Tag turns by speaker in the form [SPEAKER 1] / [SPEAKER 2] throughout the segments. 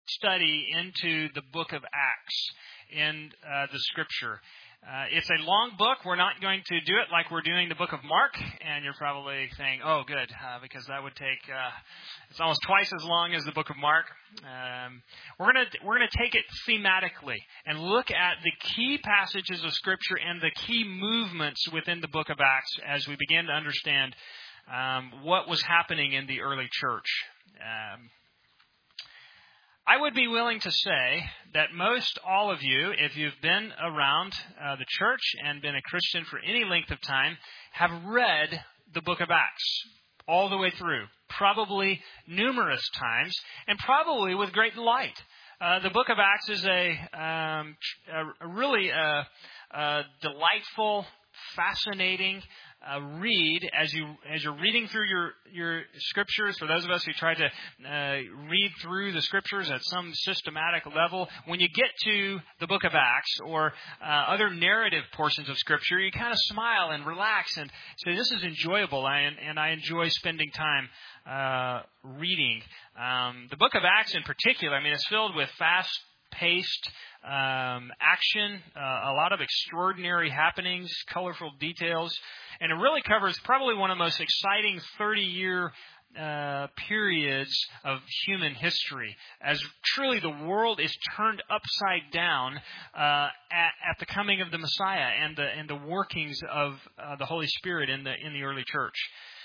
[SPEAKER 1] study into the book of Acts in the Scripture. It's a long book. We're not going to do it like we're doing the book of Mark, and you're probably saying, "Oh, good," because that would take it's almost twice as long as the book of Mark. We're gonna take it thematically and look at the key passages of Scripture and the key movements within the book of Acts as we begin to understand what was happening in the early church. I would be willing to say that most all of you, if you've been around the church and been a Christian for any length of time, have read the book of Acts all the way through, probably numerous times, and probably with great delight. The book of Acts is a really delightful, fascinating read as you're reading through your scriptures. For those of us who try to read through the scriptures at some systematic level, when you get to the book of Acts or other narrative portions of scripture, you kind of smile and relax and say, "This is enjoyable," and I enjoy spending time reading. The book of Acts in particular, it's filled with fast-paced action, a lot of extraordinary happenings, colorful details, and it really covers probably one of the most exciting 30-year periods of human history, as truly the world is turned upside down at the coming of the Messiah and the workings of the Holy Spirit in the early church.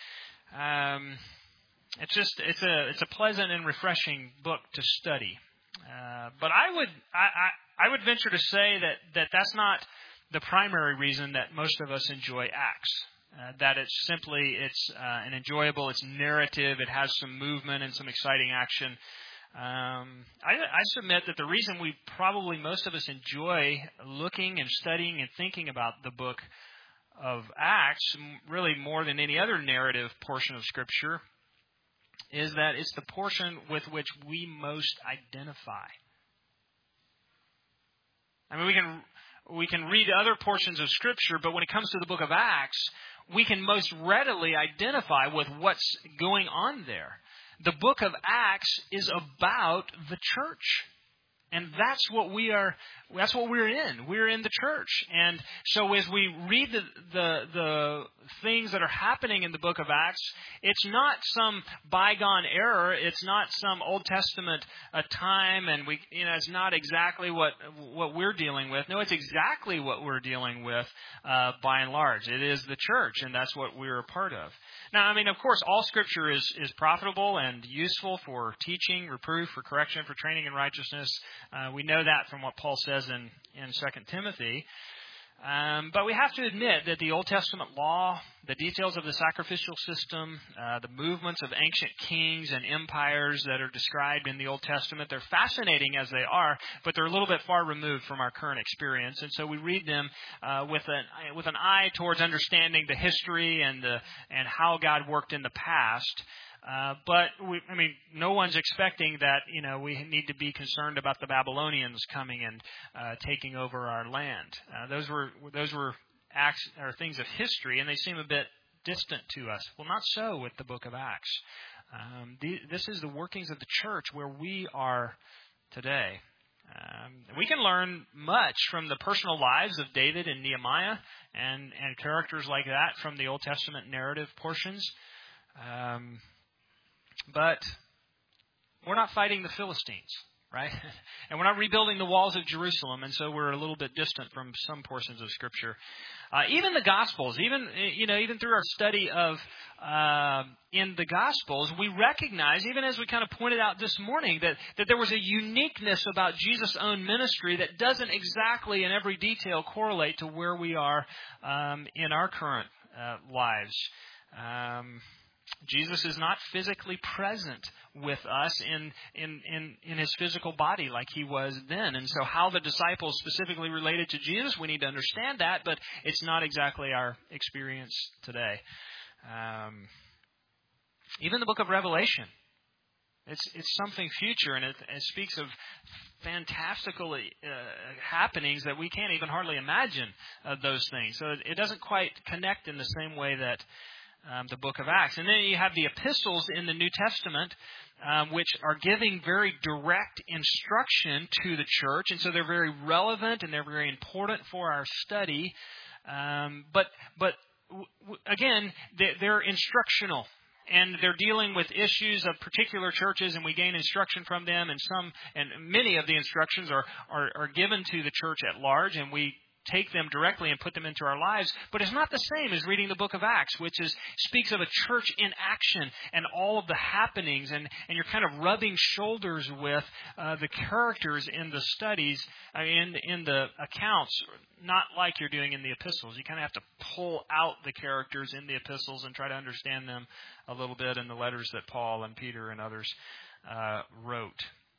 [SPEAKER 1] It's a pleasant and refreshing book to study. But I would venture to say that that's not the primary reason that most of us enjoy Acts. That it's an enjoyable, it's narrative, it has some movement and some exciting action. I submit that the reason most of us enjoy looking and studying and thinking about the book of Acts, really more than any other narrative portion of Scripture, is that it's the portion with which we most identify. We can read other portions of Scripture, but when it comes to the book of Acts, we can most readily identify with what's going on there. The book of Acts is about the church. And that's what we're in. We're in the church. And so as we read the things that are happening in the book of Acts, it's not some bygone era. It's not some Old Testament time, and it's not exactly what we're dealing with. No, it's exactly what we're dealing with by and large. It is the church, and that's what we're a part of. Now, of course, all Scripture is profitable and useful for teaching, reproof, for correction, for training in righteousness. We know that from what Paul says in 2 Timothy. But we have to admit that the Old Testament law, the details of the sacrificial system, the movements of ancient kings and empires that are described in the Old Testament, they're fascinating as they are, but they're a little bit far removed from our current experience. And so we read them with an eye towards understanding the history and how God worked in the past. But no one's expecting that, we need to be concerned about the Babylonians coming and taking over our land. Those were acts or things of history, and they seem a bit distant to us. Well, not so with the book of Acts. This is the workings of the church where we are today. We can learn much from the personal lives of David and Nehemiah and characters like that from the Old Testament narrative portions. But we're not fighting the Philistines, right? And we're not rebuilding the walls of Jerusalem, and so we're a little bit distant from some portions of Scripture. Even the Gospels, even through our study of in the Gospels, we recognize, even as we kind of pointed out this morning, that there was a uniqueness about Jesus' own ministry that doesn't exactly in every detail correlate to where we are in our current lives. Jesus is not physically present with us in his physical body like he was then. And so how the disciples specifically related to Jesus, we need to understand that, but it's not exactly our experience today. Even the book of Revelation, it's something future, and it speaks of fantastical happenings that we can't even hardly imagine those things. So it doesn't quite connect in the same way that the book of Acts. And then you have the epistles in the New Testament, which are giving very direct instruction to the church. And so they're very relevant and they're very important for our study. But again, they're instructional. And they're dealing with issues of particular churches, and we gain instruction from them. And many of the instructions are given to the church at large, and we take them directly and put them into our lives. But it's not the same as reading the book of Acts, which speaks of a church in action and all of the happenings, and you're kind of rubbing shoulders with the characters in the studies, in the accounts, not like you're doing in the epistles. You kind of have to pull out the characters in the epistles and try to understand them a little bit in the letters that Paul and Peter and others wrote.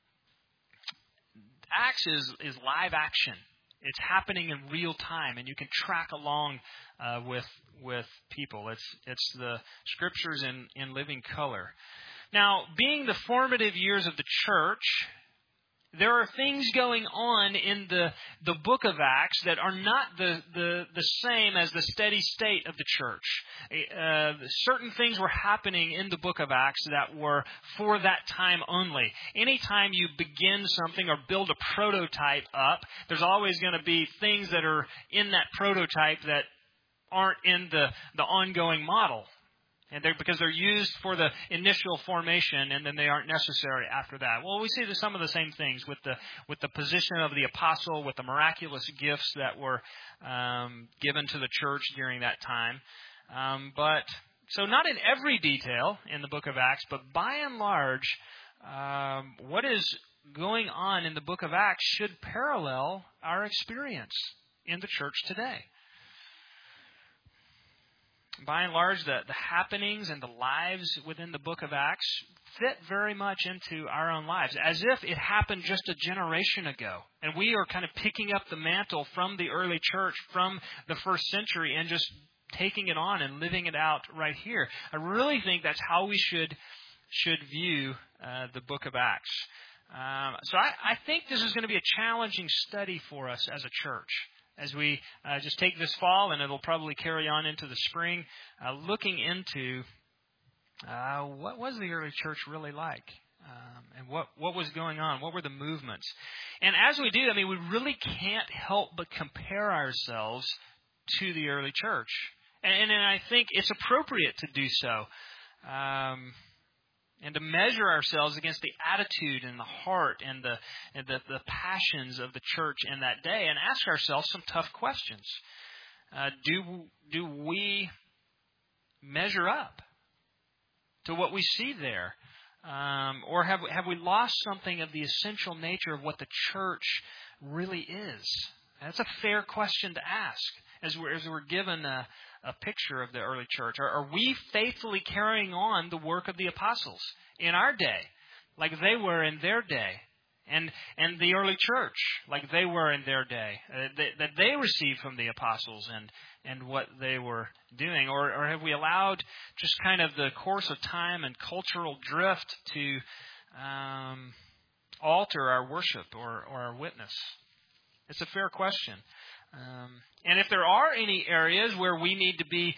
[SPEAKER 1] Acts is live action. It's happening in real time, and you can track along with people. It's the Scriptures in living color. Now, being the formative years of the church, there are things going on in the book of Acts that are not the same as the steady state of the church. Certain things were happening in the book of Acts that were for that time only. Anytime you begin something or build a prototype up, there's always going to be things that are in that prototype that aren't in the ongoing model. And because they're used for the initial formation, and then they aren't necessary after that. Well, we see some of the same things with the position of the apostle, with the miraculous gifts that were given to the church during that time. So not in every detail in the book of Acts, but by and large, what is going on in the book of Acts should parallel our experience in the church today. By and large, the happenings and the lives within the book of Acts fit very much into our own lives, as if it happened just a generation ago. And we are kind of picking up the mantle from the early church, from the first century, and just taking it on and living it out right here. I really think that's how we should view the book of Acts. So I think this is going to be a challenging study for us as a church, as we just take this fall, and it'll probably carry on into the spring, looking into what was the early church really like, and what was going on, what were the movements. And as we do, we really can't help but compare ourselves to the early church. And I think it's appropriate to do so. And to measure ourselves against the attitude and the heart and the passions of the church in that day, and ask ourselves some tough questions. Do we measure up to what we see there, or have we lost something of the essential nature of what the church really is? That's a fair question to ask as we're given a picture of the early church. Are we faithfully carrying on the work of the apostles in our day, like they were in their day, and the early church, like they were in their day, that they received from the apostles and what they were doing? Or have we allowed just kind of the course of time and cultural drift to alter our worship or our witness? It's a fair question. And if there are any areas where we need to be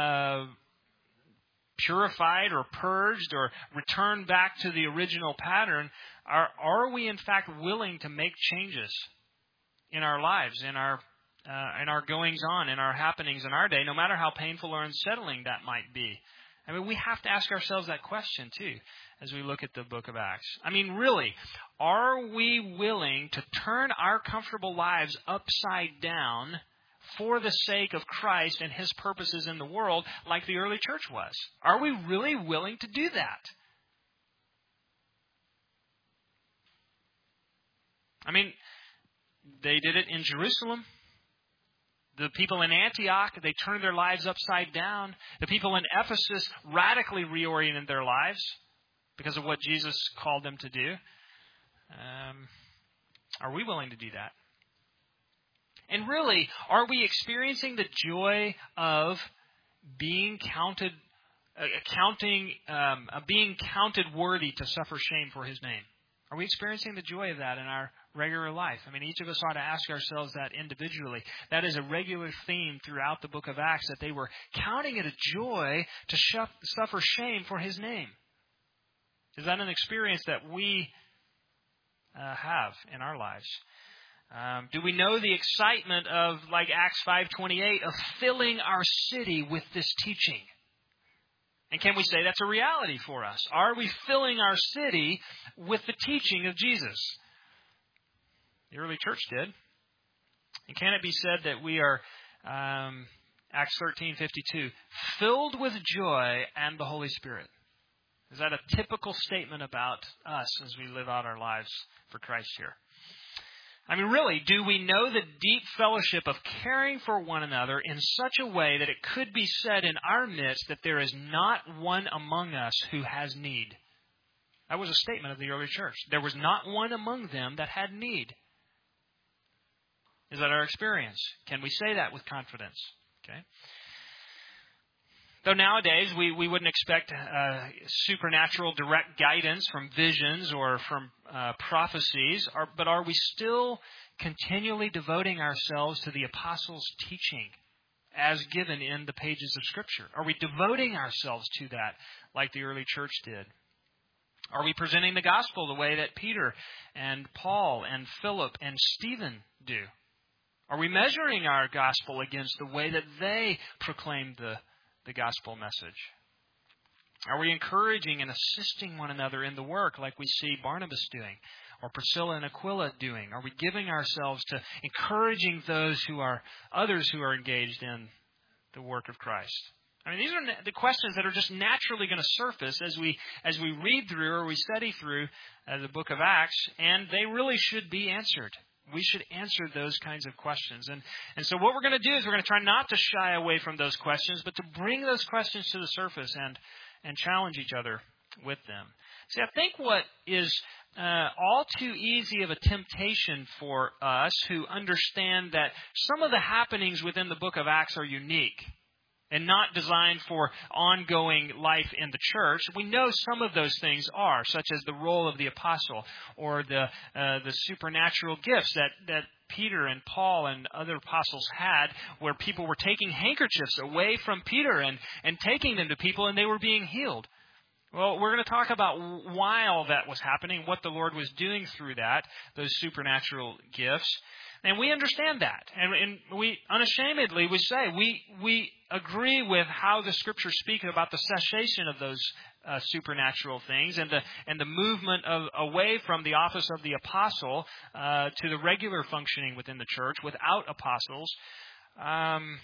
[SPEAKER 1] purified or purged or return back to the original pattern, are we in fact willing to make changes in our lives, in our goings on, in our happenings in our day, no matter how painful or unsettling that might be? We have to ask ourselves that question too as we look at the book of Acts. Really, are we willing to turn our comfortable lives upside down for the sake of Christ and His purposes in the world, like the early church was? Are we really willing to do that? They did it in Jerusalem. The people in Antioch, they turned their lives upside down. The people in Ephesus radically reoriented their lives because of what Jesus called them to do. Are we willing to do that? And really, are we experiencing the joy of being counted worthy to suffer shame for His name? Are we experiencing the joy of that in our regular life? I mean, each of us ought to ask ourselves that individually. That is a regular theme throughout the book of Acts, that they were counting it a joy to suffer shame for His name. Is that an experience that we have in our lives? Do we know the excitement of, like Acts 5:28, of filling our city with this teaching? And can we say that's a reality for us? Are we filling our city with the teaching of Jesus? The early church did. And can it be said that we are, Acts 13:52, filled with joy and the Holy Spirit? Is that a typical statement about us as we live out our lives for Christ here? I mean, really, do we know the deep fellowship of caring for one another in such a way that it could be said in our midst that there is not one among us who has need? That was a statement of the early church. There was not one among them that had need. Is that our experience? Can we say that with confidence? Okay. Though nowadays we wouldn't expect supernatural direct guidance from visions or from prophecies, but are we still continually devoting ourselves to the apostles' teaching as given in the pages of Scripture? Are we devoting ourselves to that like the early church did? Are we presenting the gospel the way that Peter and Paul and Philip and Stephen do? Are we measuring our gospel against the way that they proclaimed the gospel message? Are we encouraging and assisting one another in the work like we see Barnabas doing or Priscilla and Aquila doing? Are we giving ourselves to encouraging others who are engaged in the work of Christ? I mean, these are the questions that are just naturally going to surface as we read through or we study through the book of Acts, and they really should be answered. We should answer those kinds of questions. And so what we're going to do is we're going to try not to shy away from those questions, but to bring those questions to the surface and challenge each other with them. See, I think what is all too easy of a temptation for us who understand that some of the happenings within the book of Acts are unique and not designed for ongoing life in the church. We know some of those things are, such as the role of the apostle or the supernatural gifts that Peter and Paul and other apostles had, where people were taking handkerchiefs away from Peter and taking them to people and they were being healed. Well, we're going to talk about why all that was happening, what the Lord was doing through that, those supernatural gifts. And we understand that. And we unashamedly would say we agree with how the Scriptures speak about the cessation of those supernatural things and the movement away from the office of the apostle to the regular functioning within the church without apostles. And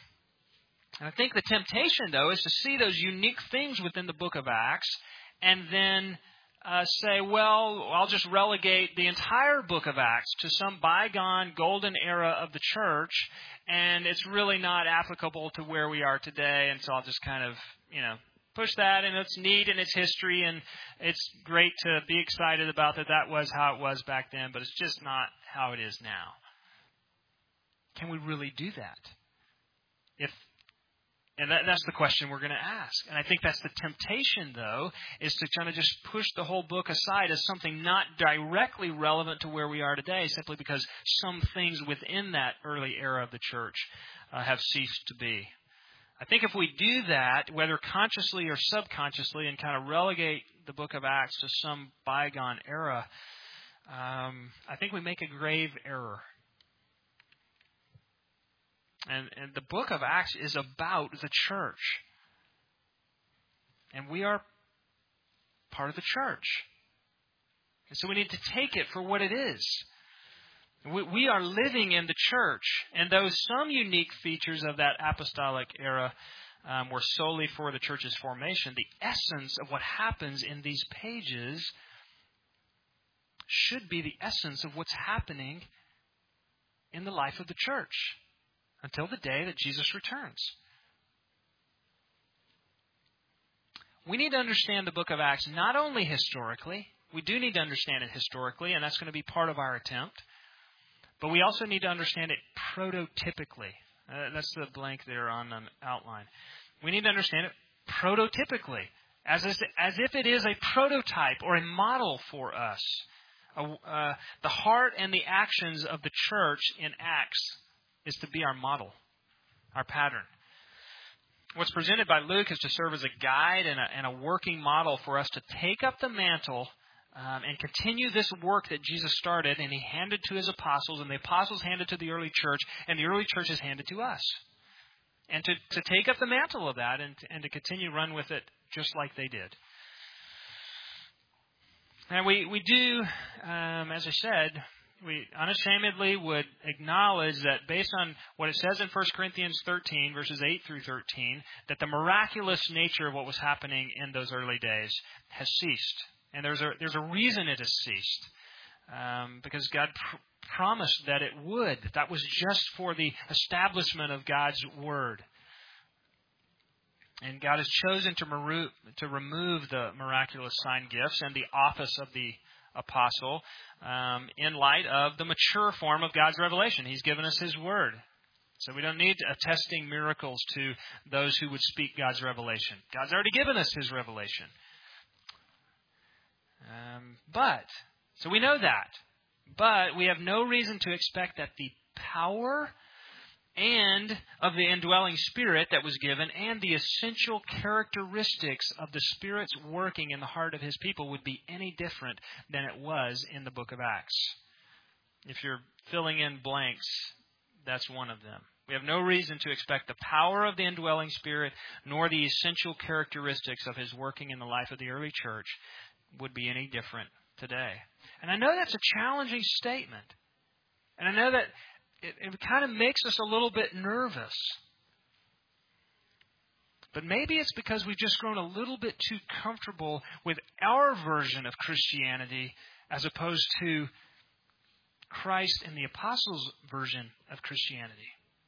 [SPEAKER 1] I think the temptation, though, is to see those unique things within the book of Acts and then say, well, I'll just relegate the entire book of Acts to some bygone golden era of the church, and it's really not applicable to where we are today, and so I'll just kind of, push that, and it's neat in its history, and it's great to be excited about that was how it was back then, but it's just not how it is now. Can we really do that? And that's the question we're going to ask. And I think that's the temptation, though, is to kind of just push the whole book aside as something not directly relevant to where we are today, simply because some things within that early era of the church have ceased to be. I think if we do that, whether consciously or subconsciously, and kind of relegate the book of Acts to some bygone era, I think we make a grave error. And the book of Acts is about the church. And we are part of the church. And so we need to take it for what it is. We are living in the church. And though some unique features of that apostolic era were solely for the church's formation, the essence of what happens in these pages should be the essence of what's happening in the life of the church until the day that Jesus returns. We need to understand the book of Acts not only historically. We do need to understand it historically, and that's going to be part of our attempt. But we also need to understand it prototypically. That's the blank there on an outline. We need to understand it prototypically, as if it is a prototype or a model for us The heart and the actions of the church in Acts is to be our model, our pattern. What's presented by Luke is to serve as a guide and a working model for us to take up the mantle and continue this work that Jesus started and He handed to His apostles, and the apostles handed to the early church, and the early church is handed to us. And to take up the mantle of that and to continue to run with it just like they did. And we do, as I said, we unashamedly would acknowledge that based on what it says in 1 Corinthians 13, verses 8 through 13, that the miraculous nature of what was happening in those early days has ceased. And there's a reason it has ceased. Because God promised that it would. That was just for the establishment of God's Word. And God has chosen to remove the miraculous sign gifts and the office of the apostle in light of the mature form of God's revelation. He's given us His Word. So we don't need attesting miracles to those who would speak God's revelation. God's already given us His revelation. So we know that. But we have no reason to expect that the power and of the indwelling Spirit that was given and the essential characteristics of the Spirit's working in the heart of His people would be any different than it was in the book of Acts. If you're filling in blanks, that's one of them. We have no reason to expect the power of the indwelling Spirit nor the essential characteristics of His working in the life of the early church would be any different today. And I know that's a challenging statement. And I know that it kind of makes us a little bit nervous. But maybe it's because we've just grown a little bit too comfortable with our version of Christianity as opposed to Christ and the apostles' version of Christianity.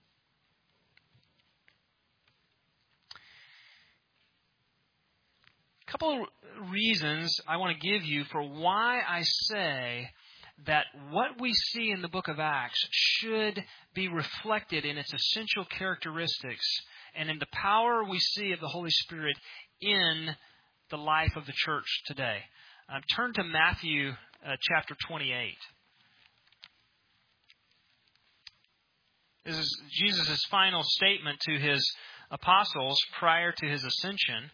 [SPEAKER 1] A couple of reasons I want to give you for why I say that what we see in the book of Acts should be reflected in its essential characteristics and in the power we see of the Holy Spirit in the life of the church today. Turn to Matthew chapter 28. This is Jesus' final statement to His apostles prior to His ascension.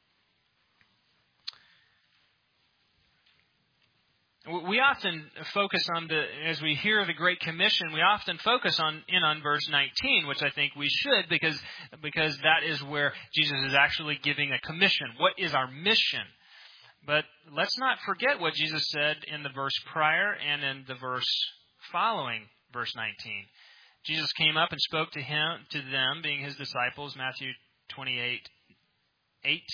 [SPEAKER 1] We often focus on as we hear the Great Commission, we often focus on verse 19, which I think we should because that is where Jesus is actually giving a commission. What is our mission? But let's not forget what Jesus said in the verse prior and in the verse following verse 19. Jesus came up and spoke to them, being His disciples, Matthew 28:18,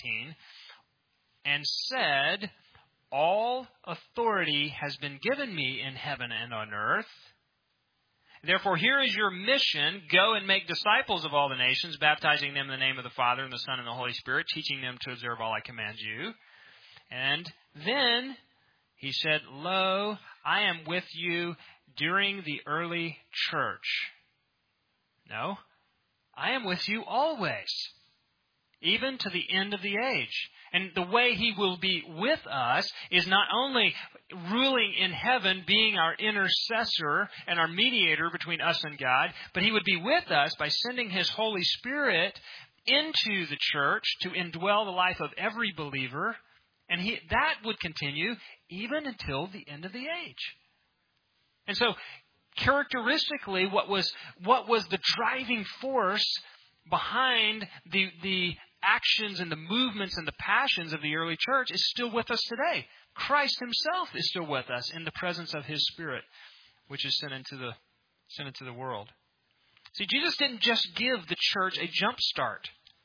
[SPEAKER 1] and said, "All authority has been given me in heaven and on earth. Therefore, here is your mission. Go and make disciples of all the nations, baptizing them in the name of the Father and the Son and the Holy Spirit, teaching them to observe all I command you." And then He said, "Lo, I am with you during the early church." No, I am with you always, even to the end of the age. And the way He will be with us is not only ruling in heaven, being our intercessor and our mediator between us and God, but He would be with us by sending His Holy Spirit into the church to indwell the life of every believer. And that would continue even until the end of the age. And so, characteristically, what was the driving force behind the actions and the movements and the passions of the early church is still with us today. Christ Himself is still with us in the presence of His Spirit, which is sent into the world. See, Jesus didn't just give the church a jump start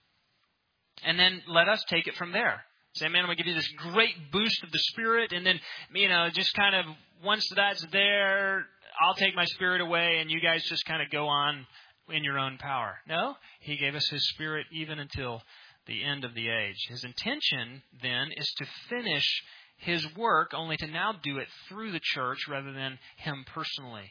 [SPEAKER 1] and then let us take it from there. Say, man, I'm going to give you this great boost of the Spirit, and then, just kind of once that's there, I'll take my Spirit away, and you guys just kind of go on in your own power. No, He gave us His Spirit even until the end of the age. His intention, then, is to finish His work, only to now do it through the church rather than Him personally.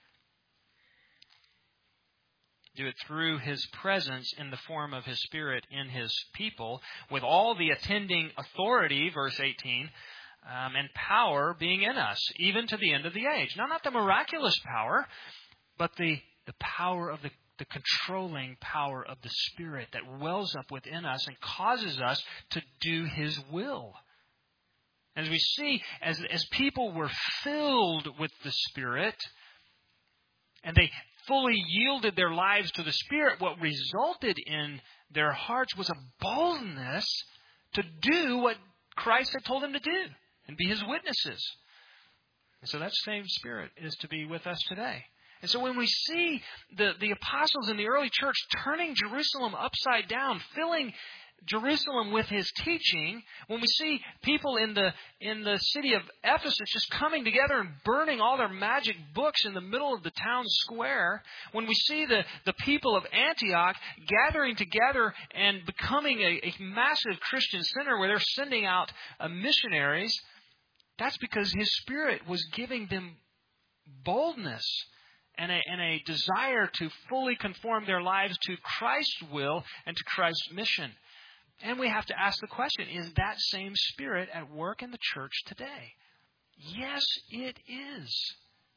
[SPEAKER 1] Do it through His presence in the form of His Spirit in His people, with all the attending authority, verse 18, and power being in us, even to the end of the age. Now, not the miraculous power, but the power of the controlling power of the Spirit that wells up within us and causes us to do His will. As we see, as people were filled with the Spirit, and they fully yielded their lives to the Spirit, what resulted in their hearts was a boldness to do what Christ had told them to do and be His witnesses. And so that same Spirit is to be with us today. And so when we see the apostles in the early church turning Jerusalem upside down, filling Jerusalem with His teaching, when we see people in the city of Ephesus just coming together and burning all their magic books in the middle of the town square, when we see the people of Antioch gathering together and becoming a massive Christian center where they're sending out missionaries, that's because His Spirit was giving them boldness and a desire to fully conform their lives to Christ's will and to Christ's mission. And we have to ask the question, is that same Spirit at work in the church today? Yes, it is.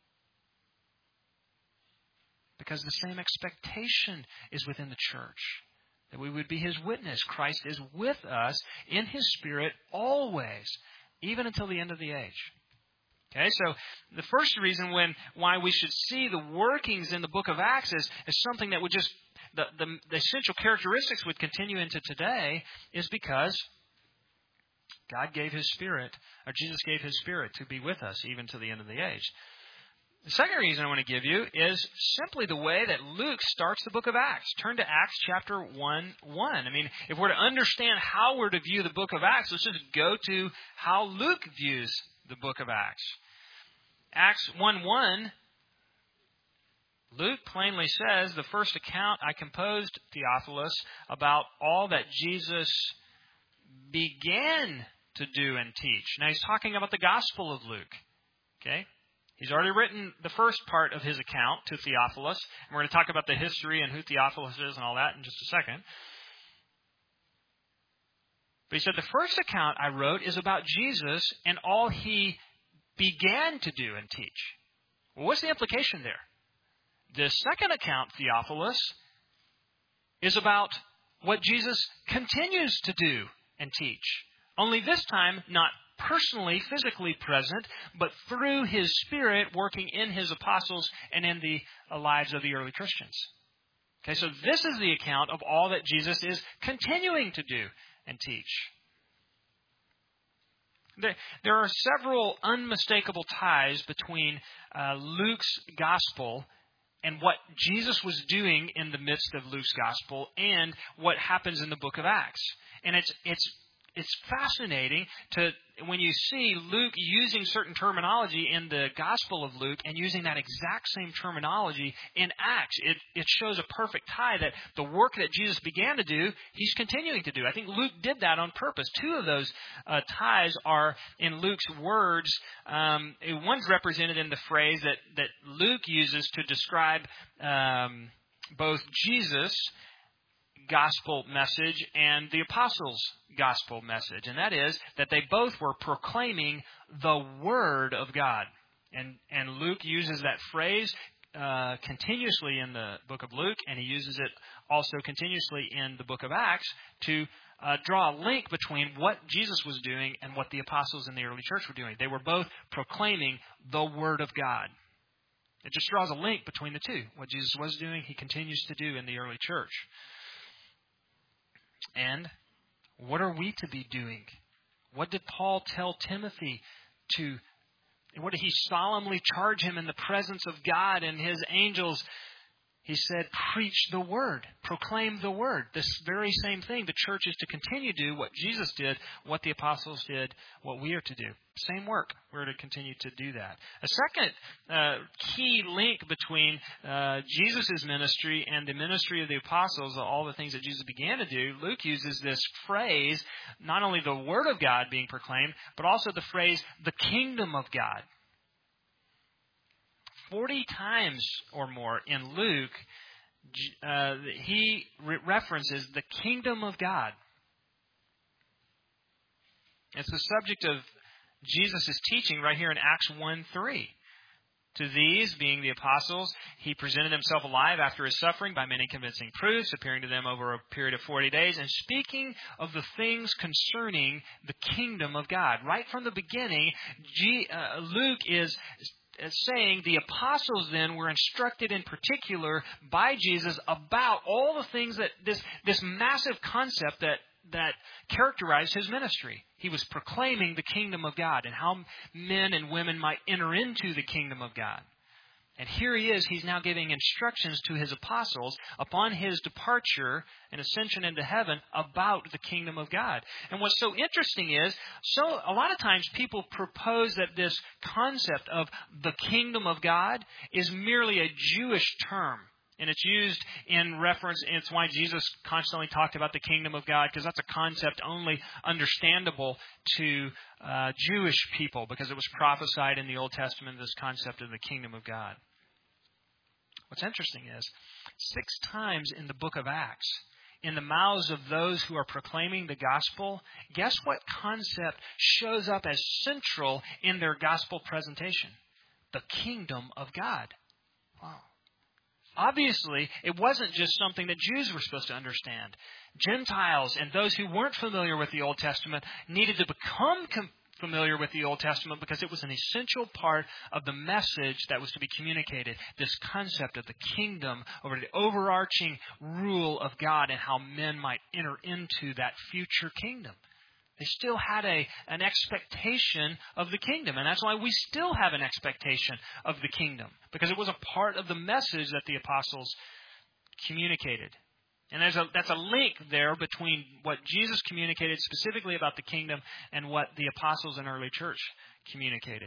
[SPEAKER 1] Because the same expectation is within the church, that we would be His witness. Christ is with us in His Spirit always, even until the end of the age. Okay, so the first reason why we should see the workings in the book of Acts is something that would just, the essential characteristics would continue into today, is because God gave His Spirit, or Jesus gave His Spirit to be with us even to the end of the age. The second reason I want to give you is simply the way that Luke starts the book of Acts. Turn to Acts chapter 1:1. I mean, if we're to understand how we're to view the book of Acts, let's just go to how Luke views the book of Acts. Acts 1:1, Luke plainly says, the first account I composed, Theophilus, about all that Jesus began to do and teach. Now he's talking about the Gospel of Luke. Okay? He's already written the first part of his account to Theophilus. And we're going to talk about the history and who Theophilus is and all that in just a second. But he said, the first account I wrote is about Jesus and all He began to do and teach. Well, what's the implication there? The second account, Theophilus, is about what Jesus continues to do and teach. Only this time, not personally, physically present, but through His Spirit working in His apostles and in the lives of the early Christians. Okay, so this is the account of all that Jesus is continuing to do and teach. There are several unmistakable ties between Luke's gospel and what Jesus was doing in the midst of Luke's gospel and what happens in the book of Acts. And it's fascinating when you see Luke using certain terminology in the Gospel of Luke and using that exact same terminology in Acts. It shows a perfect tie that the work that Jesus began to do, He's continuing to do. I think Luke did that on purpose. Two of those ties are in Luke's words. One's represented in the phrase that Luke uses to describe both Jesus' gospel message and the apostles' gospel message. And that is that they both were proclaiming the Word of God. And Luke uses that phrase continuously in the book of Luke, and he uses it also continuously in the book of Acts to draw a link between what Jesus was doing and what the apostles in the early church were doing. They were both proclaiming the Word of God. It just draws a link between the two. What Jesus was doing, He continues to do in the early church. And what are we to be doing? What did Paul tell Timothy to? What did he solemnly charge him in the presence of God and His angels? He said, preach the Word, proclaim the Word. This very same thing the church is to continue to do, what Jesus did, what the apostles did, what we are to do. Same work. We're to continue to do that. A second key link between Jesus' ministry and the ministry of the apostles, all the things that Jesus began to do, Luke uses this phrase, not only the Word of God being proclaimed, but also the phrase, the kingdom of God. 40 times or more in Luke, he references the kingdom of God. It's the subject of Jesus is teaching right here in Acts 1:3. To these, being the apostles, he presented himself alive after his suffering by many convincing proofs, appearing to them over a period of 40 days, and speaking of the things concerning the kingdom of God. Right from the beginning, Luke is saying the apostles then were instructed in particular by Jesus about all the things that this massive concept that characterized his ministry. He was proclaiming the kingdom of God and how men and women might enter into the kingdom of God. And here he is, he's now giving instructions to his apostles upon his departure and ascension into heaven about the kingdom of God. And what's so interesting is, a lot of times people propose that this concept of the kingdom of God is merely a Jewish term. And it's used in reference, and it's why Jesus constantly talked about the kingdom of God, because that's a concept only understandable to Jewish people, because it was prophesied in the Old Testament, this concept of the kingdom of God. What's interesting is, 6 times in the book of Acts, in the mouths of those who are proclaiming the gospel, guess what concept shows up as central in their gospel presentation? The kingdom of God. Wow. Obviously, it wasn't just something that Jews were supposed to understand. Gentiles and those who weren't familiar with the Old Testament needed to become familiar with the Old Testament because it was an essential part of the message that was to be communicated. This concept of the kingdom over the overarching rule of God and how men might enter into that future kingdom. They still had an expectation of the kingdom. And that's why we still have an expectation of the kingdom. Because it was a part of the message that the apostles communicated. And that's a link there between what Jesus communicated specifically about the kingdom and what the apostles in early church communicated.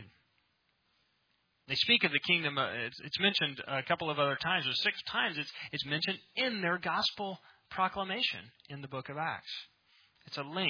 [SPEAKER 1] They speak of the kingdom. It's mentioned a couple of other times. Or 6 times it's mentioned in their gospel proclamation in the book of Acts. It's a link.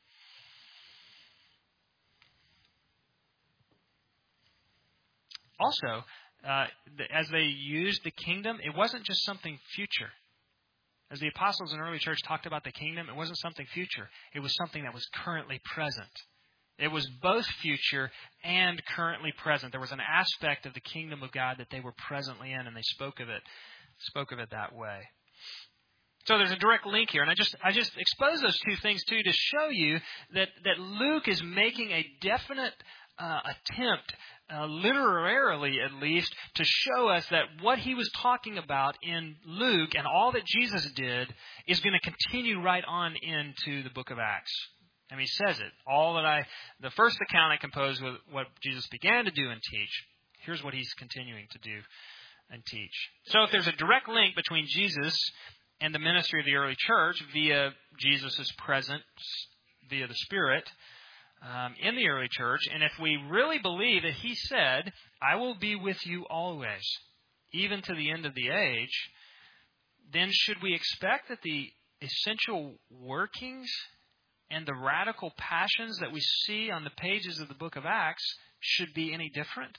[SPEAKER 1] Also, as they used the kingdom, it wasn't just something future. As the apostles in early church talked about the kingdom, it wasn't something future. It was something that was currently present. It was both future and currently present. There was an aspect of the kingdom of God that they were presently in, and they spoke of it that way. So there's a direct link here, and I just expose those 2 things too to show you that Luke is making a definite attempt, literarily at least, to show us that what he was talking about in Luke and all that Jesus did is going to continue right on into the book of Acts. I mean, he says it. The first account I composed with what Jesus began to do and teach. Here's what he's continuing to do and teach. So if there's a direct link between Jesus and the ministry of the early church via Jesus' presence, via the Spirit, in the early church, and if we really believe that he said, I will be with you always, even to the end of the age, then should we expect that the essential workings and the radical passions that we see on the pages of the book of Acts should be any different?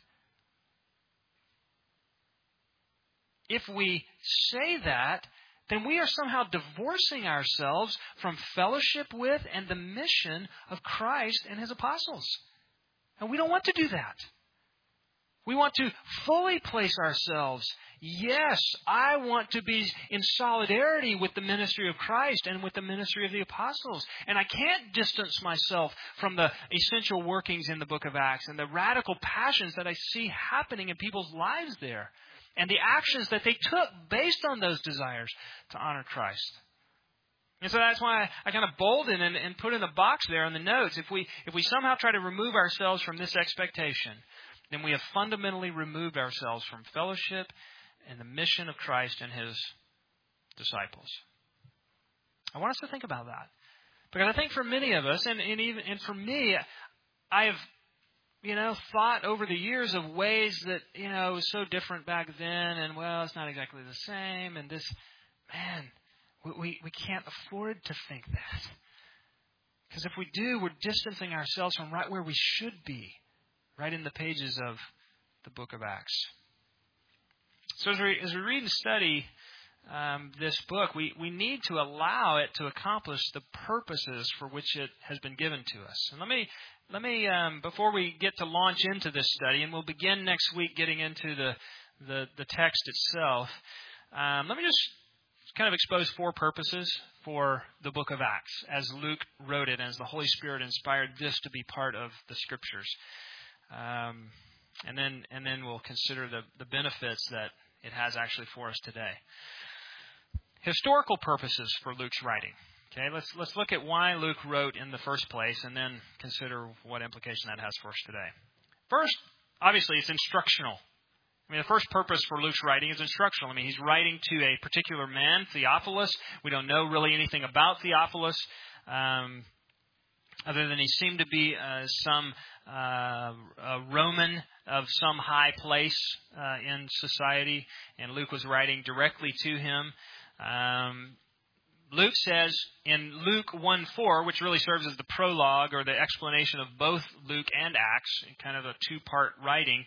[SPEAKER 1] If we say that, then we are somehow divorcing ourselves from fellowship with and the mission of Christ and his apostles. And we don't want to do that. We want to fully place ourselves. Yes, I want to be in solidarity with the ministry of Christ and with the ministry of the apostles. And I can't distance myself from the essential workings in the book of Acts and the radical passions that I see happening in people's lives there. And the actions that they took based on those desires to honor Christ. And so that's why I kind of bolden and put in the box there in the notes. If we somehow try to remove ourselves from this expectation, then we have fundamentally removed ourselves from fellowship and the mission of Christ and his disciples. I want us to think about that. Because I think for many of us, and for me, I have thought over the years of ways that, it was so different back then, and it's not exactly the same, and this, we can't afford to think that. Because if we do, we're distancing ourselves from right where we should be, right in the pages of the book of Acts. So as we read and study this book, we need to allow it to accomplish the purposes for which it has been given to us. And let me before we get to launch into this study, and we'll begin next week getting into the text itself, let me just kind of expose 4 purposes for the book of Acts, as Luke wrote it, as the Holy Spirit inspired this to be part of the Scriptures. And then we'll consider the benefits that it has actually for us today. Historical purposes for Luke's writing. Okay, let's look at why Luke wrote in the first place, and then consider what implication that has for us today. First, obviously, it's instructional. I mean, the first purpose for Luke's writing is instructional. I mean, he's writing to a particular man, Theophilus. We don't know really anything about Theophilus, other than he seemed to be some Roman of some high place in society, and Luke was writing directly to him. Luke says in Luke 1:4, which really serves as the prologue or the explanation of both Luke and Acts, kind of a 2-part writing,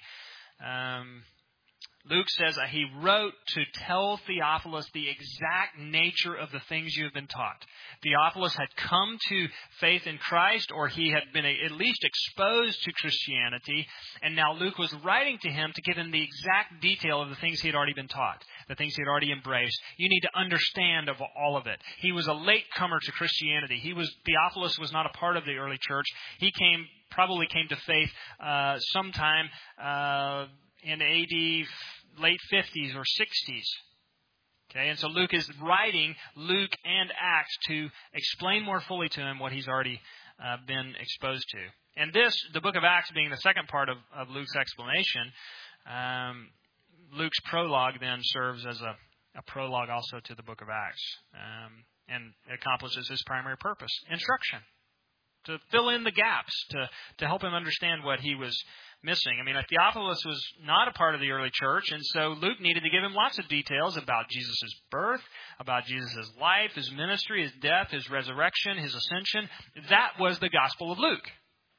[SPEAKER 1] Luke says that he wrote to tell Theophilus the exact nature of the things you have been taught. Theophilus had come to faith in Christ, or he had been at least exposed to Christianity, and now Luke was writing to him to give him the exact detail of the things he had already been taught, the things he had already embraced. You need to understand of all of it. He was a latecomer to Christianity. Theophilus was not a part of the early church. He probably came to faith sometime in AD late 50s or 60s. Okay, and so Luke is writing Luke and Acts to explain more fully to him what he's already been exposed to. And the book of Acts being the second part of Luke's explanation, Luke's prologue then serves as a prologue also to the book of Acts, and accomplishes his primary purpose: instruction, to fill in the gaps, to help him understand what he was missing. I mean, Theophilus was not a part of the early church, and so Luke needed to give him lots of details about Jesus' birth, about Jesus' life, his ministry, his death, his resurrection, his ascension. That was the gospel of Luke.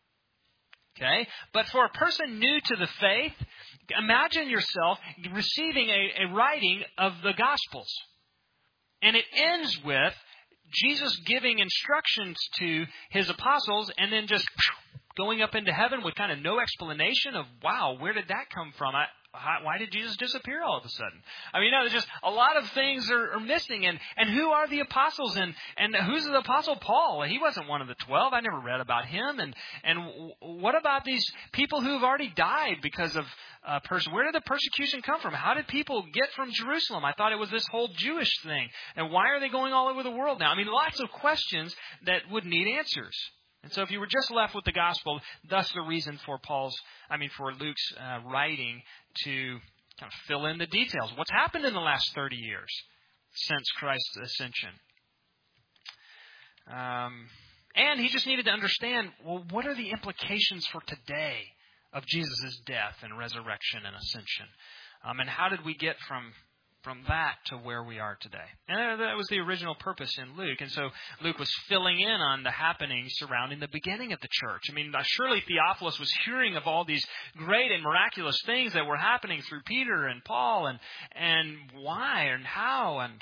[SPEAKER 1] Okay? But for a person new to the faith, imagine yourself receiving a writing of the Gospels. And it ends with Jesus giving instructions to his apostles and then just going up into heaven with kind of no explanation of, wow, where did that come from? Why did Jesus disappear all of a sudden? I mean, there's just a lot of things are missing. And who are the apostles? And who's the apostle Paul? He wasn't one of the 12. I never read about him. And what about these people who have already died because of where did the persecution come from? How did people get from Jerusalem? I thought it was this whole Jewish thing. And why are they going all over the world now? I mean, lots of questions that would need answers. And so if you were just left with the gospel, thus the reason for Luke's writing to kind of fill in the details. What's happened in the last 30 years since Christ's ascension? And he just needed to understand, well, what are the implications for today of Jesus' death and resurrection and ascension? And how did we get from that to where we are today? And that was the original purpose in Luke. And so Luke was filling in on the happenings surrounding the beginning of the church. I mean, surely Theophilus was hearing of all these great and miraculous things that were happening through Peter and Paul, and why and how, and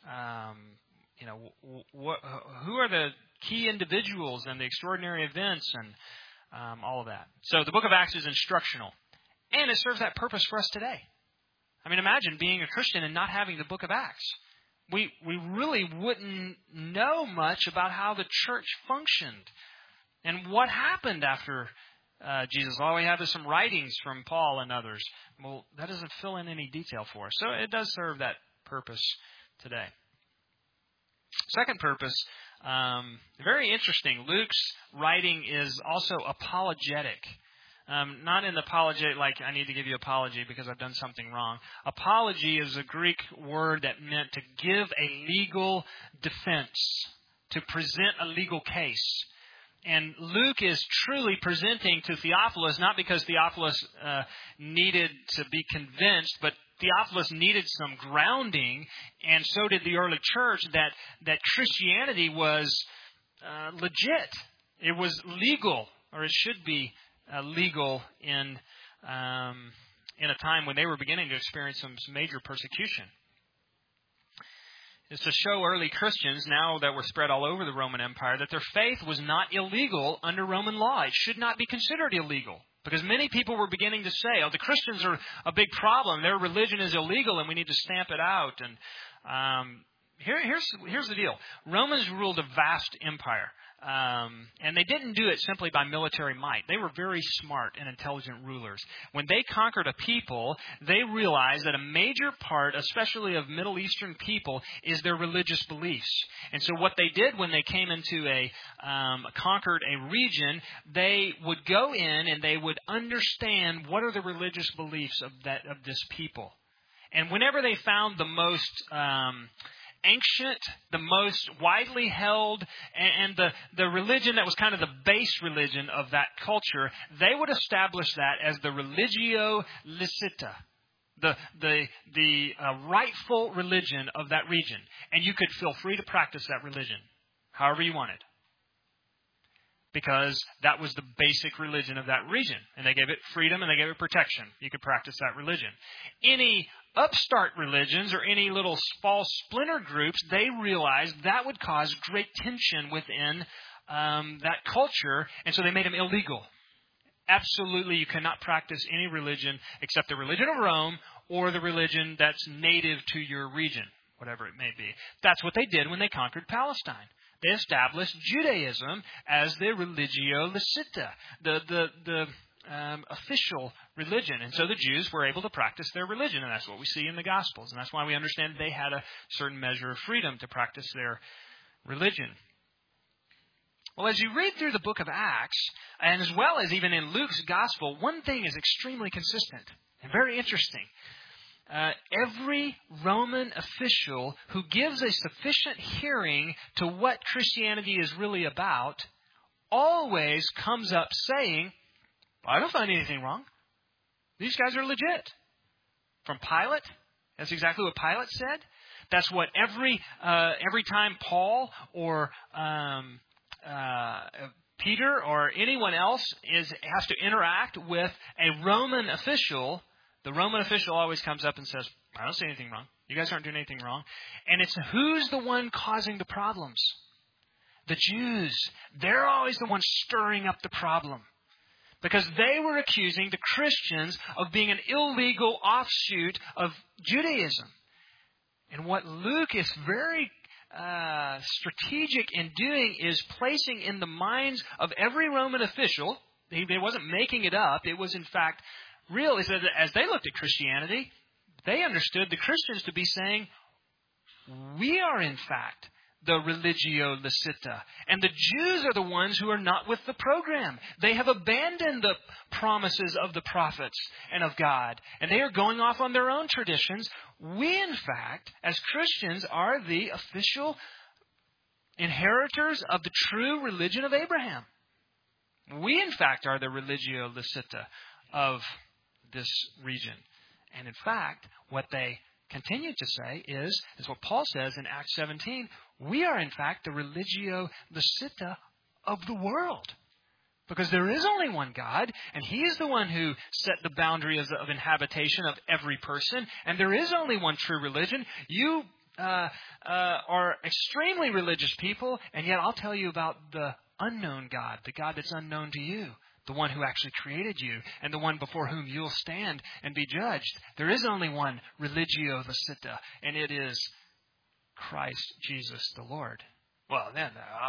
[SPEAKER 1] who are the key individuals and the extraordinary events and all of that. So the book of Acts is instructional, and it serves that purpose for us today. I mean, imagine being a Christian and not having the book of Acts. We really wouldn't know much about how the church functioned and what happened after Jesus. All we have is some writings from Paul and others. Well, that doesn't fill in any detail for us. So it does serve that purpose today. Second purpose, very interesting. Luke's writing is also apologetic. Not in the apologetic, like I need to give you apology because I've done something wrong. Apology is a Greek word that meant to give a legal defense, to present a legal case. And Luke is truly presenting to Theophilus, not because Theophilus needed to be convinced, but Theophilus needed some grounding, and so did the early church, that Christianity was legit. It was legal, or it should be legal in a time when they were beginning to experience some major persecution. is to show early Christians, now that we're spread all over the Roman Empire, that their faith was not illegal under Roman law. It should not be considered illegal. Because many people were beginning to say, oh, the Christians are a big problem. Their religion is illegal and we need to stamp it out. And here's the deal. Romans ruled a vast empire. And they didn't do it simply by military might. They were very smart and intelligent rulers. When they conquered a people, they realized that a major part, especially of Middle Eastern people, is their religious beliefs. And so what they did when they came into conquered a region, they would go in and they would understand what are the religious beliefs of this people. And whenever they found the most ancient, the most widely held, and the religion that was kind of the base religion of that culture, they would establish that as the religio licita, the rightful religion of that region. And you could feel free to practice that religion however you wanted, because that was the basic religion of that region. And they gave it freedom and they gave it protection. You could practice that religion. Any upstart religions or any little small splinter groups, they realized that would cause great tension within that culture, and so they made them illegal. Absolutely, you cannot practice any religion except the religion of Rome or the religion that's native to your region, whatever it may be. That's what they did when they conquered Palestine. They established Judaism as the religio licita, the official religion. And so the Jews were able to practice their religion, and that's what we see in the Gospels. And that's why we understand they had a certain measure of freedom to practice their religion. Well, as you read through the book of Acts, and as well as even in Luke's Gospel, one thing is extremely consistent and very interesting. Every Roman official who gives a sufficient hearing to what Christianity is really about always comes up saying, I don't find anything wrong. These guys are legit. From Pilate, that's exactly what Pilate said. That's what every time Paul or Peter or anyone else has to interact with a Roman official, the Roman official always comes up and says, I don't see anything wrong. You guys aren't doing anything wrong. And it's who's the one causing the problems? The Jews. They're always the ones stirring up the problem. Because they were accusing the Christians of being an illegal offshoot of Judaism. And what Luke is very strategic in doing is placing in the minds of every Roman official, he wasn't making it up, it was in fact real, is that as they looked at Christianity, they understood the Christians to be saying, we are in fact the religio licita. And the Jews are the ones who are not with the program. They have abandoned the promises of the prophets and of God. And they are going off on their own traditions. We, in fact, as Christians, are the official inheritors of the true religion of Abraham. We, in fact, are the religio licita of this region. And in fact, what they continue to say is what Paul says in Acts 17, we are in fact the religio licita of the world. Because there is only one God, and He is the one who set the boundaries of inhabitation of every person, and there is only one true religion. You are extremely religious people, and yet I'll tell you about the unknown God, the God that's unknown to you. The one who actually created you, and the one before whom you'll stand and be judged. There is only one religio licita, and it is Christ Jesus the Lord. Well, then,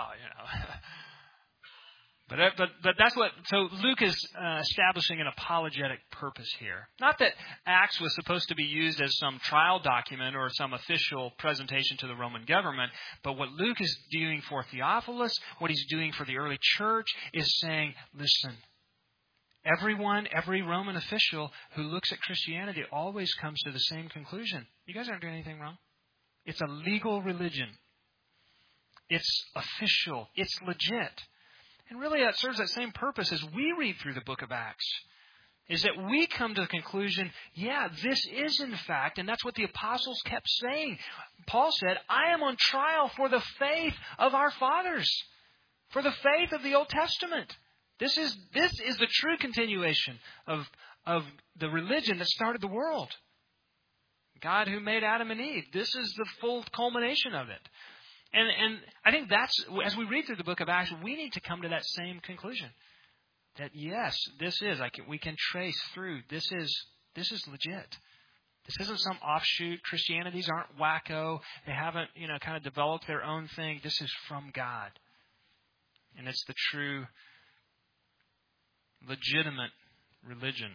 [SPEAKER 1] But that's what. So Luke is establishing an apologetic purpose here. Not that Acts was supposed to be used as some trial document or some official presentation to the Roman government, but what Luke is doing for Theophilus, what he's doing for the early church, is saying, listen, every Roman official who looks at Christianity always comes to the same conclusion. You guys aren't doing anything wrong. It's a legal religion. It's official. It's legit. And really that serves that same purpose as we read through the book of Acts, is that we come to the conclusion, yeah, this is in fact, and that's what the apostles kept saying. Paul said, I am on trial for the faith of our fathers, for the faith of the Old Testament. This is the true continuation of the religion that started the world. God who made Adam and Eve. This is the full culmination of it. And I think that's, as we read through the book of Acts, we need to come to that same conclusion. That yes, this is, we can trace through, this is legit. This isn't some offshoot. Christianities aren't wacko. They haven't, kind of developed their own thing. This is from God. And it's the true, legitimate religion.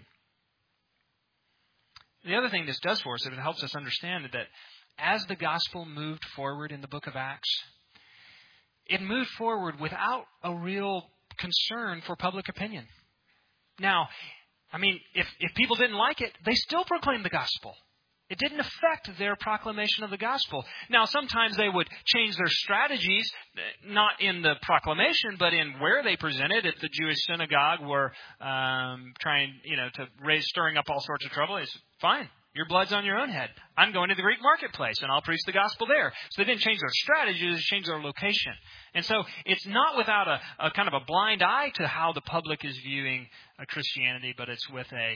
[SPEAKER 1] The other thing this does for us is it helps us understand that as the gospel moved forward in the book of Acts, it moved forward without a real concern for public opinion. Now, if people didn't like it, they still proclaimed the gospel. It didn't affect their proclamation of the gospel. Now, sometimes they would change their strategies, not in the proclamation, but in where they presented. If the Jewish synagogue were stirring up all sorts of trouble, they said, fine, your blood's on your own head. I'm going to the Greek marketplace, and I'll preach the gospel there. So they didn't change their strategy, they changed their location. And so it's not without a kind of a blind eye to how the public is viewing Christianity, but it's with a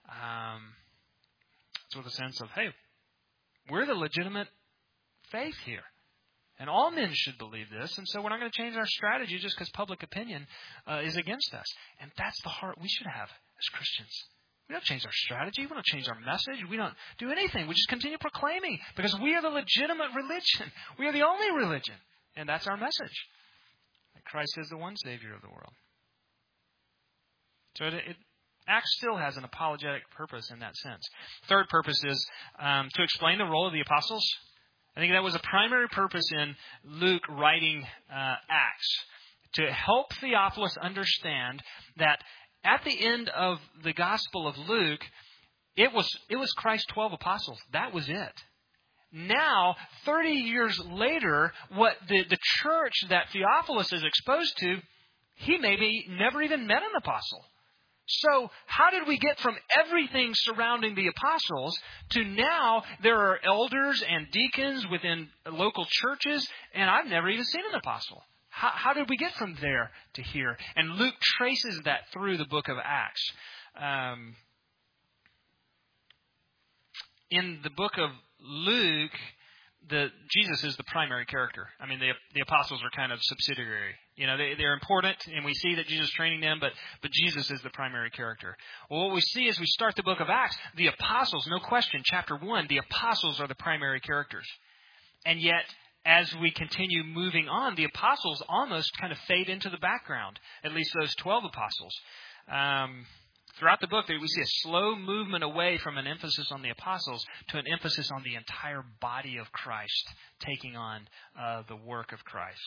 [SPEAKER 1] sense of, hey, we're the legitimate faith here. And all men should believe this. And so we're not going to change our strategy just because public opinion is against us. And that's the heart we should have as Christians. We don't change our strategy. We don't change our message. We don't do anything. We just continue proclaiming because we are the legitimate religion. We are the only religion. And that's our message. That Christ is the one Savior of the world. So Acts still has an apologetic purpose in that sense. Third purpose is to explain the role of the apostles. I think that was a primary purpose in Luke writing Acts, to help Theophilus understand that at the end of the Gospel of Luke, it was Christ's 12 apostles. That was it. Now, 30 years later, what the church that Theophilus is exposed to, he maybe never even met an apostle. So how did we get from everything surrounding the apostles to now there are elders and deacons within local churches, and I've never even seen an apostle? How did we get from there to here? And Luke traces that through the book of Acts. In the book of Luke, Jesus is the primary character. The apostles are kind of subsidiary. They're important, and we see that Jesus is training them, but Jesus is the primary character. Well, what we see as we start the book of Acts, the apostles, no question, chapter 1, the apostles are the primary characters. And yet, as we continue moving on, the apostles almost kind of fade into the background, at least those 12 apostles. Throughout the book, we see a slow movement away from an emphasis on the apostles to an emphasis on the entire body of Christ taking on the work of Christ.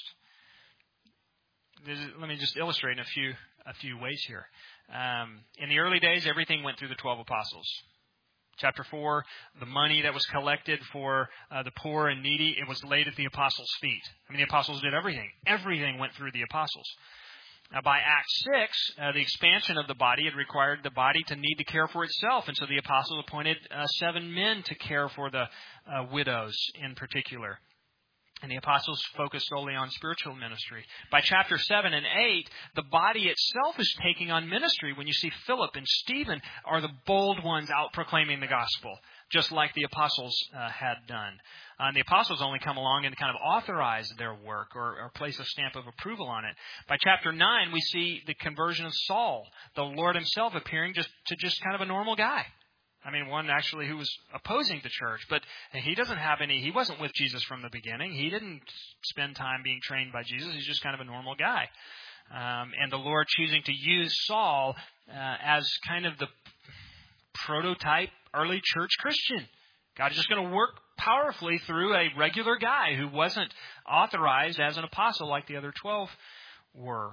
[SPEAKER 1] Let me just illustrate in a few ways here. In the early days, everything went through the 12 apostles. Chapter 4, the money that was collected for the poor and needy, it was laid at the apostles' feet. The apostles did everything. Everything went through the apostles. Now, by Acts 6, the expansion of the body had required the body to need to care for itself. And so the apostles appointed 7 men to care for the widows in particular. And the apostles focused solely on spiritual ministry. By chapter 7 and 8, the body itself is taking on ministry. When you see Philip and Stephen are the bold ones out proclaiming the gospel, just like the apostles had done. And the apostles only come along and kind of authorize their work or place a stamp of approval on it. By chapter 9, we see the conversion of Saul, the Lord himself appearing just kind of a normal guy. One actually who was opposing the church, but he wasn't with Jesus from the beginning. He didn't spend time being trained by Jesus. He's just kind of a normal guy. And the Lord choosing to use Saul as kind of the prototype early church Christian. God is just going to work powerfully through a regular guy who wasn't authorized as an apostle like the other 12 were.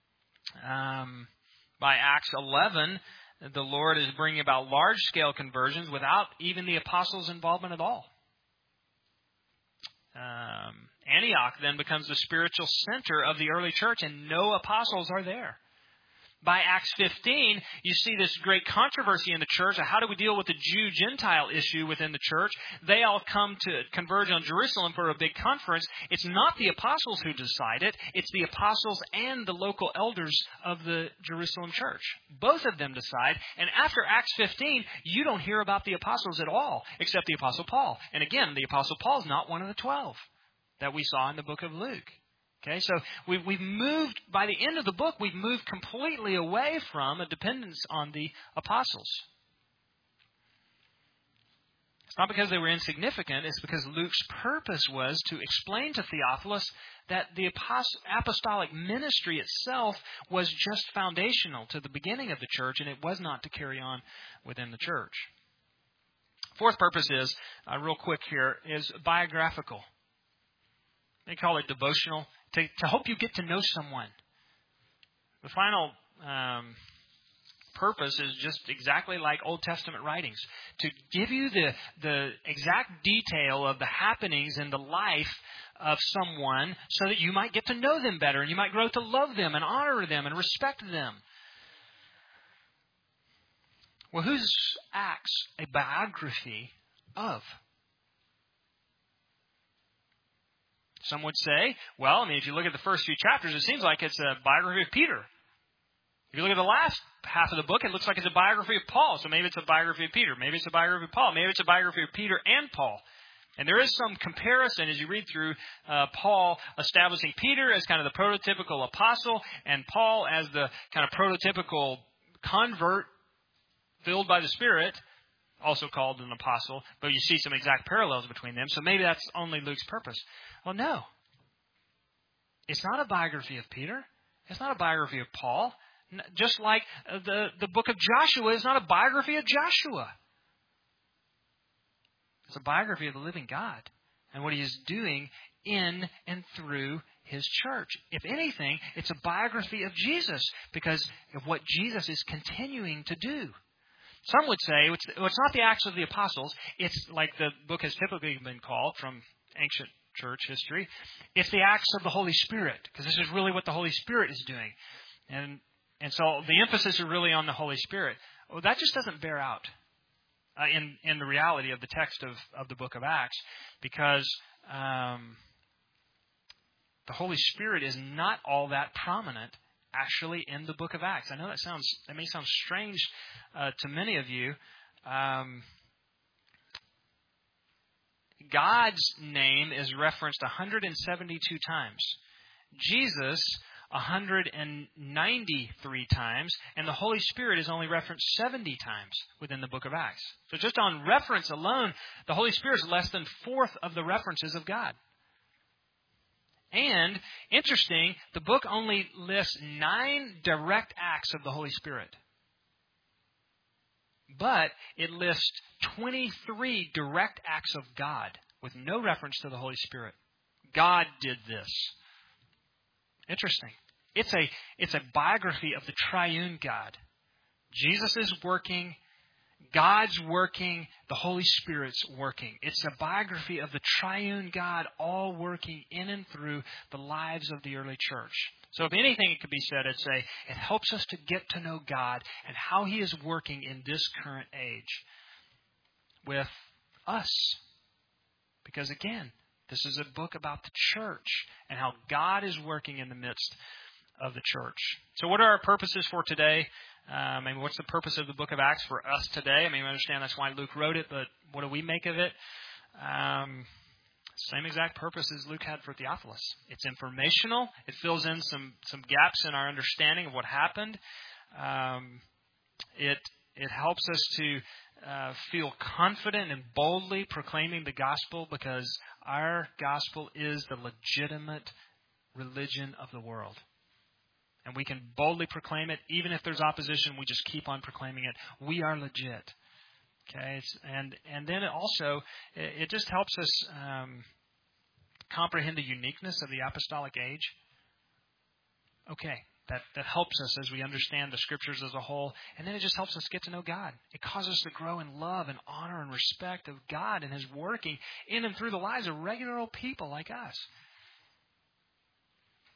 [SPEAKER 1] By Acts 11, the Lord is bringing about large-scale conversions without even the apostles' involvement at all. Antioch then becomes the spiritual center of the early church, and no apostles are there. By Acts 15, you see this great controversy in the church. How do we deal with the Jew-Gentile issue within the church? They all come to converge on Jerusalem for a big conference. It's not the apostles who decide it. It's the apostles and the local elders of the Jerusalem church. Both of them decide. And after Acts 15, you don't hear about the apostles at all, except the Apostle Paul. And again, the Apostle Paul is not one of the 12 that we saw in the book of Luke. Okay, so we've moved, by the end of the book, we've moved completely away from a dependence on the apostles. It's not because they were insignificant, it's because Luke's purpose was to explain to Theophilus that the apostolic ministry itself was just foundational to the beginning of the church, and it was not to carry on within the church. Fourth purpose is, real quick here, is biographical. They call it devotional. To help you get to know someone. The final purpose is just exactly like Old Testament writings. To give you the exact detail of the happenings in the life of someone so that you might get to know them better and you might grow to love them and honor them and respect them. Well, who's Acts a biography of? Some would say, well, if you look at the first few chapters, it seems like it's a biography of Peter. If you look at the last half of the book, it looks like it's a biography of Paul. So maybe it's a biography of Peter. Maybe it's a biography of Paul. Maybe it's a biography of Peter and Paul. And there is some comparison as you read through Paul establishing Peter as kind of the prototypical apostle and Paul as the kind of prototypical convert filled by the Spirit, also called an apostle, but you see some exact parallels between them. So maybe that's only Luke's purpose. Well, no. It's not a biography of Peter. It's not a biography of Paul. Just like the book of Joshua is not a biography of Joshua. It's a biography of the living God and what He is doing in and through His church. If anything, it's a biography of Jesus because of what Jesus is continuing to do. Some would say it's not the Acts of the Apostles. It's like the book has typically been called from ancient church history. It's the Acts of the Holy Spirit, because this is really what the Holy Spirit is doing. And so the emphasis is really on the Holy Spirit. Well, that just doesn't bear out in the reality of the text of the book of Acts, because the Holy Spirit is not all that prominent actually in the book of Acts. I know that may sound strange to many of you. God's name is referenced 172 times. Jesus 193 times, and the Holy Spirit is only referenced 70 times within the book of Acts. So just on reference alone, the Holy Spirit is less than 1/4 of the references of God. And, interesting, the book only lists 9 direct acts of the Holy Spirit. But it lists 23 direct acts of God with no reference to the Holy Spirit. God did this. Interesting. It's a biography of the triune God. Jesus is working. God's working, the Holy Spirit's working. It's a biography of the triune God all working in and through the lives of the early church. So if anything it could be said, it helps us to get to know God and how He is working in this current age with us. Because again, this is a book about the church and how God is working in the midst of the church. So what are our purposes for today? What's the purpose of the book of Acts for us today? I understand that's why Luke wrote it, but what do we make of it? Same exact purpose as Luke had for Theophilus. It's informational. It fills in some gaps in our understanding of what happened. It helps us to feel confident and boldly proclaiming the gospel, because our gospel is the legitimate religion of the world. And we can boldly proclaim it. Even if there's opposition, we just keep on proclaiming it. We are legit. Okay, and then it just helps us comprehend the uniqueness of the apostolic age. Okay, that helps us as we understand the Scriptures as a whole. And then it just helps us get to know God. It causes us to grow in love and honor and respect of God and His working in and through the lives of regular old people like us.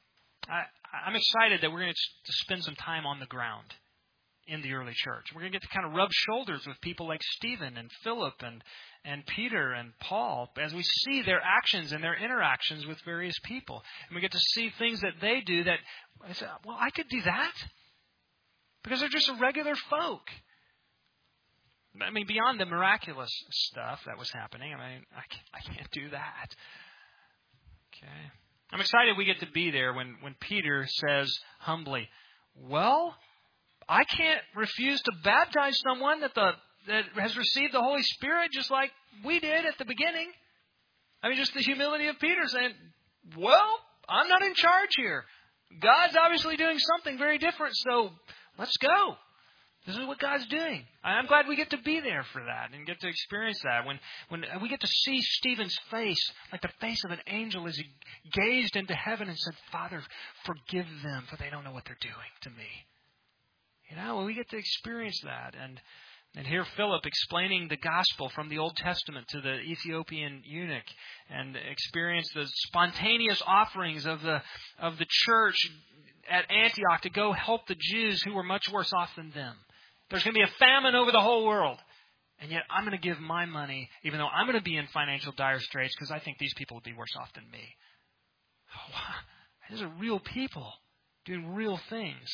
[SPEAKER 1] I'm excited that we're going to spend some time on the ground in the early church. We're going to get to kind of rub shoulders with people like Stephen and Philip and Peter and Paul as we see their actions and their interactions with various people. And we get to see things that they do that I say, well, I could do that because they're just regular folk. I mean, beyond the miraculous stuff that was happening, I can't do that. Okay. I'm excited we get to be there when Peter says humbly, well, I can't refuse to baptize someone that has received the Holy Spirit just like we did at the beginning. I mean, just the humility of Peter saying, well, I'm not in charge here. God's obviously doing something very different, so let's go. This is what God's doing. I'm glad we get to be there for that and get to experience that. When we get to see Stephen's face, like the face of an angel as he gazed into heaven and said, Father, forgive them, for they don't know what they're doing to me. We get to experience that. And here Philip explaining the gospel from the Old Testament to the Ethiopian eunuch and experience the spontaneous offerings of the church at Antioch to go help the Jews who were much worse off than them. There's going to be a famine over the whole world. And yet I'm going to give my money, even though I'm going to be in financial dire straits, because I think these people would be worse off than me. Oh, wow. These are real people doing real things.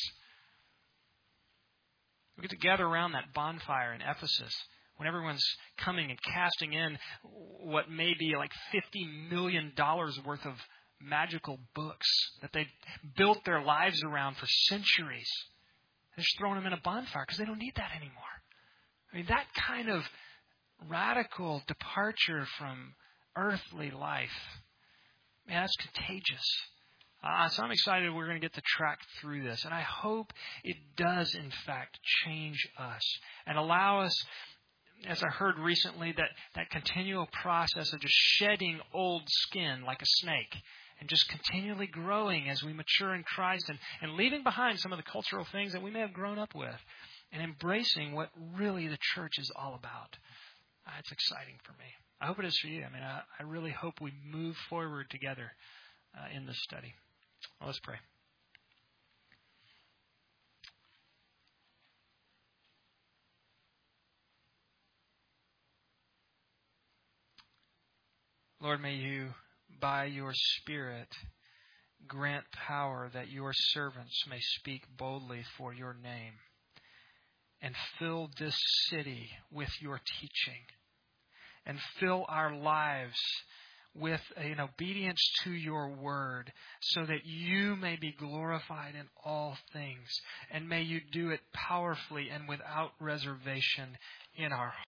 [SPEAKER 1] We get to gather around that bonfire in Ephesus when everyone's coming and casting in what may be like $50 million worth of magical books that they've built their lives around for centuries. They're just throwing them in a bonfire because they don't need that anymore. I mean, that kind of radical departure from earthly life, man, that's contagious. So I'm excited we're going to get to track through this. And I hope it does, in fact, change us and allow us, as I heard recently, that continual process of just shedding old skin like a snake and just continually growing as we mature in Christ and leaving behind some of the cultural things that we may have grown up with and embracing what really the church is all about. It's exciting for me. I hope it is for you. I mean, I really hope we move forward together in this study. Well, let's pray. Lord, may you, by your Spirit, grant power that your servants may speak boldly for your name and fill this city with your teaching and fill our lives with an obedience to your word so that you may be glorified in all things. And may you do it powerfully and without reservation in our